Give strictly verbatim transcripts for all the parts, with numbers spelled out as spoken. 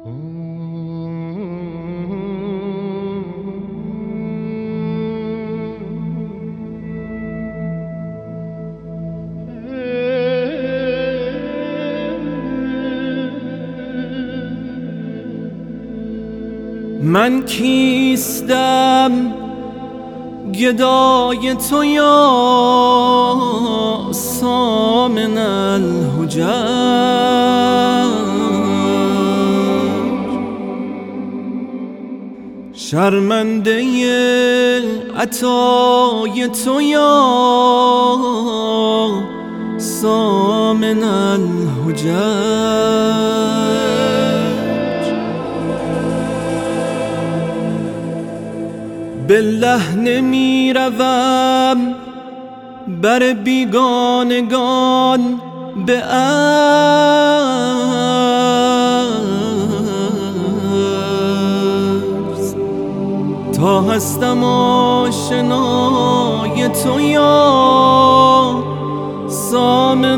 من کیستم گدای تو یا سامن الحجج، شرمنده عطای تو یا سامن الحجج. بالله نمی روم بر بیگانگان به عرض، تا هستم آشنای تو یا سامن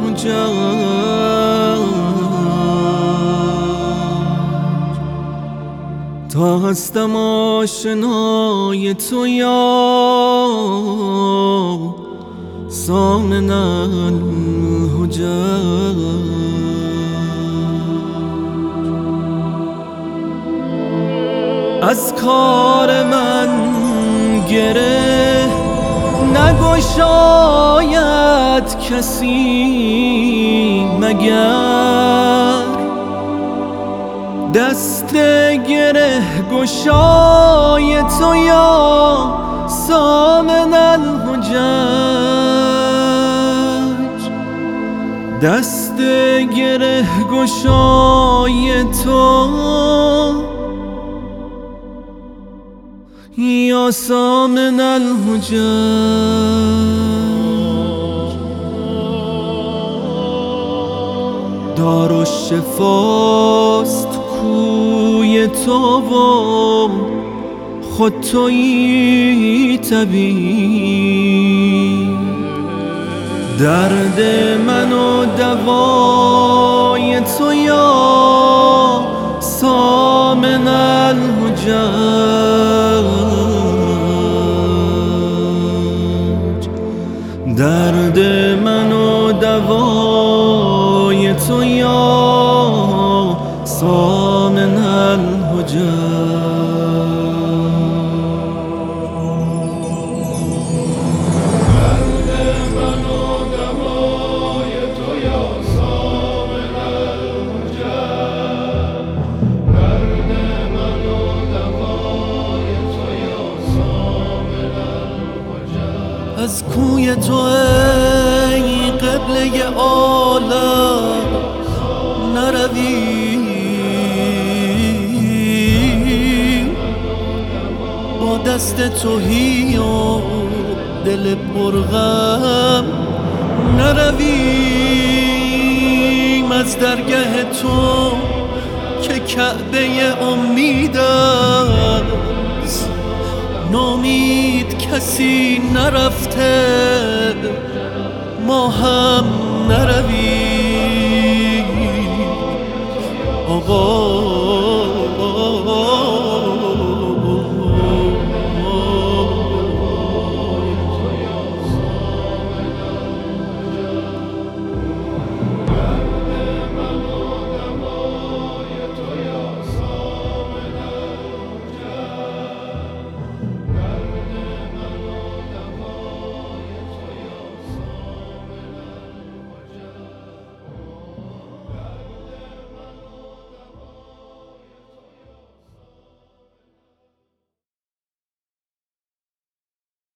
الحجج، تا هستم آشنای تو یا سامن الحجج. از کار من گره نگشاید کسی مگر، دست گره گشای تو یا سامن الحجج، دست گره گشای تو یا سامن الحجج. دارالشفاست کوی تو و خود تویی طبیب، درد من و دوای تو یا سامن الحجج، درد من و دوای تو یا سامن الحجج. از کوی تو ای قبله عالم نروی، با دست تهی و دل پرغم نرویم از درگه تو که کعبه امید است، نومید کسی نرفته ما هم نرویم آقا.